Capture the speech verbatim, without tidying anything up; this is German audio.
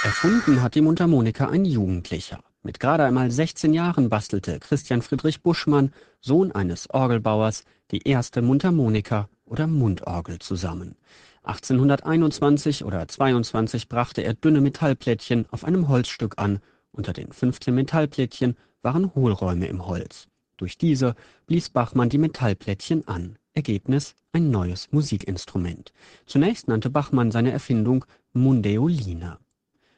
Erfunden hat die Mundharmonika ein Jugendlicher. Mit gerade einmal sechzehn Jahren bastelte Christian Friedrich Buschmann, Sohn eines Orgelbauers, die erste Mundharmonika oder Mundorgel zusammen. achtzehnhunderteinundzwanzig oder zweiundzwanzig brachte er dünne Metallplättchen auf einem Holzstück an. Unter den fünfzehn Metallplättchen waren Hohlräume im Holz. Durch diese blies Bachmann die Metallplättchen an. Ergebnis: ein neues Musikinstrument. Zunächst nannte Bachmann seine Erfindung Mundeoline.